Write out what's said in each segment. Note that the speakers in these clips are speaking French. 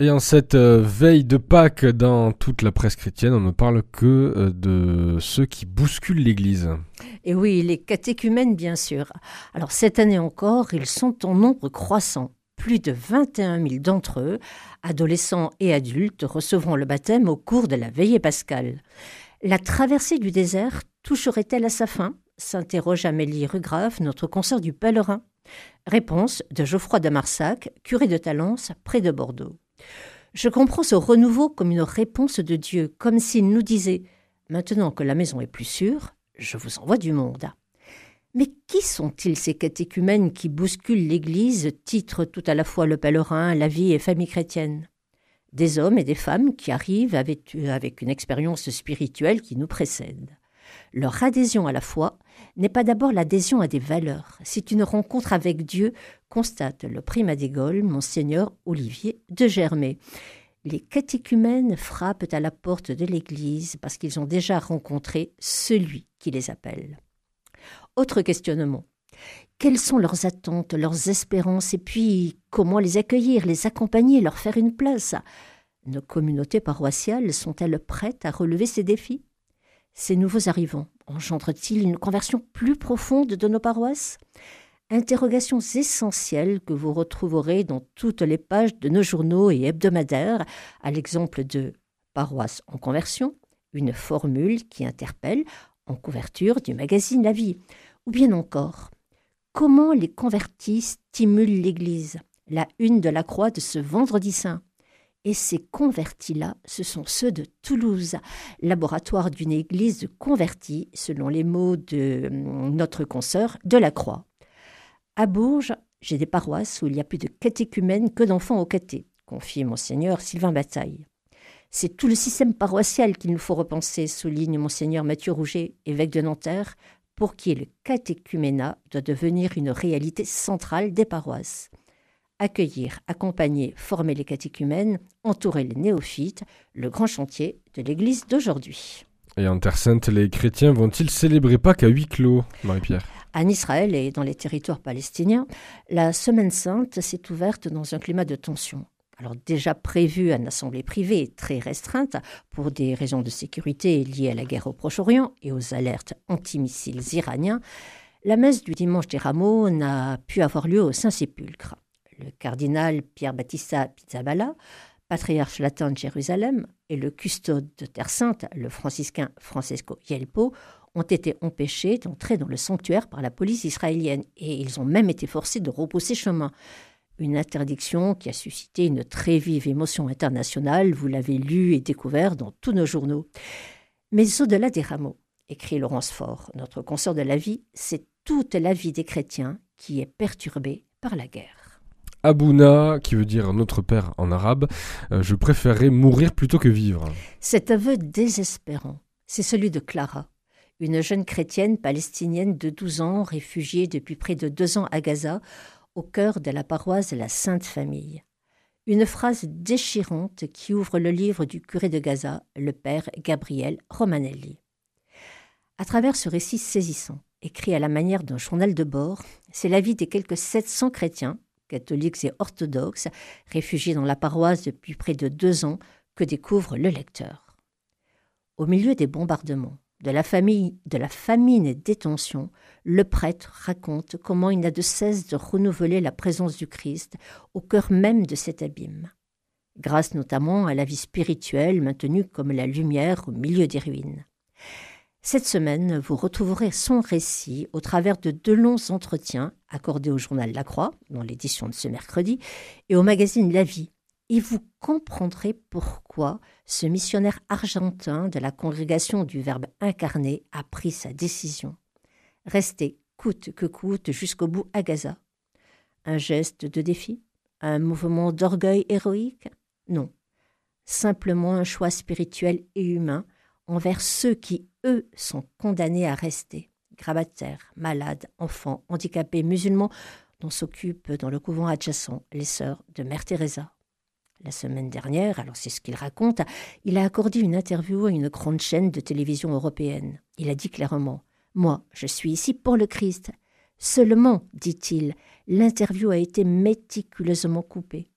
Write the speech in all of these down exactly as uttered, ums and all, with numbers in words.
Et en cette euh, veille de Pâques dans toute la presse chrétienne, on ne parle que euh, de ceux qui bousculent l'Église. Et oui, les catéchumènes, bien sûr. Alors cette année encore, ils sont en nombre croissant. Plus de vingt et un mille d'entre eux, adolescents et adultes, recevront le baptême au cours de la veillée pascale. La traversée du désert toucherait-elle à sa fin ? S'interroge Amélie Rugrave, notre consoeur du Pèlerin. Réponse de Geoffroy de Marsac, curé de Talence, près de Bordeaux. Je comprends ce renouveau comme une réponse de Dieu, comme s'il nous disait « Maintenant que la maison est plus sûre, je vous envoie du monde ». Mais qui sont-ils ces catéchumènes qui bousculent l'Église, titre tout à la fois le Pèlerin, la vie et famille chrétienne ? Des hommes et des femmes qui arrivent avec, avec une expérience spirituelle qui nous précède. Leur adhésion à la foi n'est pas d'abord l'adhésion à des valeurs. C'est une rencontre avec Dieu, constate le primat des Gaules, Monseigneur Olivier de Germay. Les catéchumènes frappent à la porte de l'Église parce qu'ils ont déjà rencontré celui qui les appelle. Autre questionnement. Quelles sont leurs attentes, leurs espérances et puis comment les accueillir, les accompagner, leur faire une place ? Nos communautés paroissiales sont-elles prêtes à relever ces défis ? Ces nouveaux arrivants engendrent-ils une conversion plus profonde de nos paroisses ? Interrogations essentielles que vous retrouverez dans toutes les pages de nos journaux et hebdomadaires, à l'exemple de « Paroisse en conversion », une formule qui interpelle en couverture du magazine La Vie. Ou bien encore, comment les convertis stimulent l'Église ? La une de la Croix de ce vendredi saint. Et ces convertis-là, ce sont ceux de Toulouse, laboratoire d'une église de convertis, selon les mots de notre consoeur de la Croix. À Bourges, j'ai des paroisses où il y a plus de catéchumènes que d'enfants au caté, confie Monseigneur Sylvain Bataille. C'est tout le système paroissial qu'il nous faut repenser, souligne Monseigneur Mathieu Rouget, évêque de Nanterre, pour qui le catéchuménat doit devenir une réalité centrale des paroisses. Accueillir, accompagner, former les catéchumènes, entourer les néophytes, le grand chantier de l'Église d'aujourd'hui. Et en Terre Sainte, les chrétiens vont-ils célébrer Pâques à huis clos, Marie-Pierre ? En Israël et dans les territoires palestiniens, la Semaine Sainte s'est ouverte dans un climat de tension. Alors déjà prévue en assemblée privée très restreinte pour des raisons de sécurité liées à la guerre au Proche-Orient et aux alertes antimissiles iraniens, la messe du dimanche des Rameaux n'a pu avoir lieu au Saint-Sépulcre. Le cardinal Pierre Battista Pizzaballa, patriarche latin de Jérusalem, et le custode de Terre Sainte, le franciscain Francesco Yelpo, ont été empêchés d'entrer dans le sanctuaire par la police israélienne et ils ont même été forcés de repousser chemin. Une interdiction qui a suscité une très vive émotion internationale, vous l'avez lu et découvert dans tous nos journaux. Mais au-delà des rameaux, écrit Laurence Faure, notre consoeur de la vie, c'est toute la vie des chrétiens qui est perturbée par la guerre. Abouna, qui veut dire notre père en arabe, euh, je préférerais mourir plutôt que vivre. Cet aveu désespérant, c'est celui de Clara, une jeune chrétienne palestinienne de douze ans, réfugiée depuis près de deux ans à Gaza, au cœur de la paroisse de la Sainte Famille. Une phrase déchirante qui ouvre le livre du curé de Gaza, le père Gabriel Romanelli. À travers ce récit saisissant, écrit à la manière d'un journal de bord, c'est la vie des quelques sept cents chrétiens, catholiques et orthodoxes, réfugiés dans la paroisse depuis près de deux ans, que découvre le lecteur. Au milieu des bombardements, de la famille, de la famine et des tensions, le prêtre raconte comment il n'a de cesse de renouveler la présence du Christ au cœur même de cet abîme, grâce notamment à la vie spirituelle maintenue comme la lumière au milieu des ruines. Cette semaine, vous retrouverez son récit au travers de deux longs entretiens accordés au journal La Croix, dans l'édition de ce mercredi, et au magazine La Vie. Et vous comprendrez pourquoi ce missionnaire argentin de la congrégation du Verbe incarné a pris sa décision. Rester coûte que coûte jusqu'au bout à Gaza. Un geste de défi ? Un mouvement d'orgueil héroïque ? Non. Simplement un choix spirituel et humain envers ceux qui, eux, sont condamnés à rester. Grabataires, malades, enfants, handicapés, musulmans, dont s'occupent dans le couvent adjacent les sœurs de Mère Teresa. La semaine dernière, alors c'est ce qu'il raconte, il a accordé une interview à une grande chaîne de télévision européenne. Il a dit clairement « Moi, je suis ici pour le Christ. » Seulement, dit-il, l'interview a été méticuleusement coupée.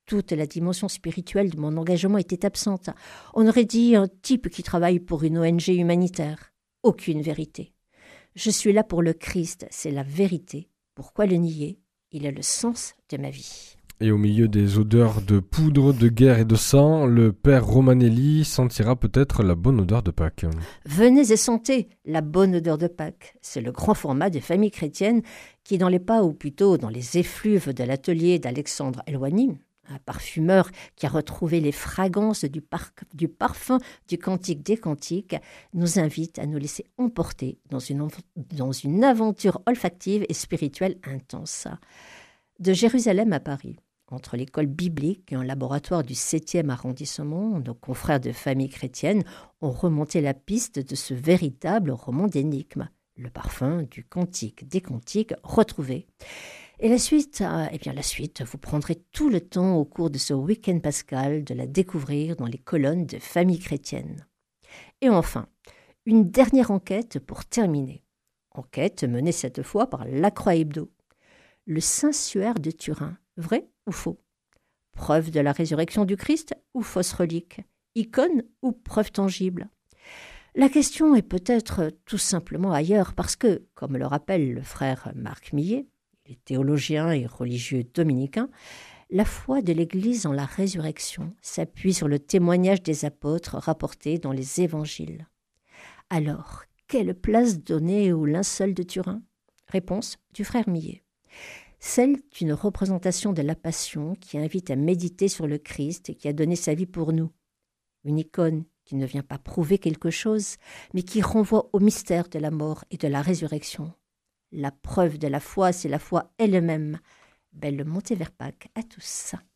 toute la dimension spirituelle de mon engagement était absente. On aurait dit un type qui travaille pour une O N G humanitaire. Aucune vérité. Je suis là pour le Christ, c'est la vérité. Pourquoi le nier? Il est le sens de ma vie. Et au milieu des odeurs de poudre, de guerre et de sang, le père Romanelli sentira peut-être la bonne odeur de Pâques. Venez et sentez la bonne odeur de Pâques. C'est le grand format des familles chrétiennes qui, dans les pas ou plutôt dans les effluves de l'atelier d'Alexandre Elwani, un parfumeur qui a retrouvé les fragrances du, par- du parfum du Cantique des Cantiques, nous invite à nous laisser emporter dans une, env- dans une aventure olfactive et spirituelle intense. De Jérusalem à Paris, entre l'école biblique et un laboratoire du septième arrondissement, nos confrères de famille chrétienne ont remonté la piste de ce véritable roman d'énigmes, le parfum du Cantique des Cantiques retrouvé. Et la suite, euh, eh bien la suite, vous prendrez tout le temps au cours de ce week-end pascal de la découvrir dans les colonnes de famille chrétienne. Et enfin, une dernière enquête pour terminer. Enquête menée cette fois par La Croix Hebdo. Le Saint-Suaire de Turin, vrai ou faux? Preuve de la résurrection du Christ ou fausse relique? Icône ou preuve tangible? La question est peut-être tout simplement ailleurs parce que, comme le rappelle le frère Marc Millet, il est théologien et religieux dominicain, la foi de l'Église en la résurrection s'appuie sur le témoignage des apôtres rapportés dans les évangiles. Alors, quelle place donner au linceul de Turin? Réponse du frère Millet. Celle d'une représentation de la passion qui invite à méditer sur le Christ et qui a donné sa vie pour nous. Une icône qui ne vient pas prouver quelque chose, mais qui renvoie au mystère de la mort et de la résurrection. La preuve de la foi, c'est la foi elle-même. Belle montée vers Pâques à tous.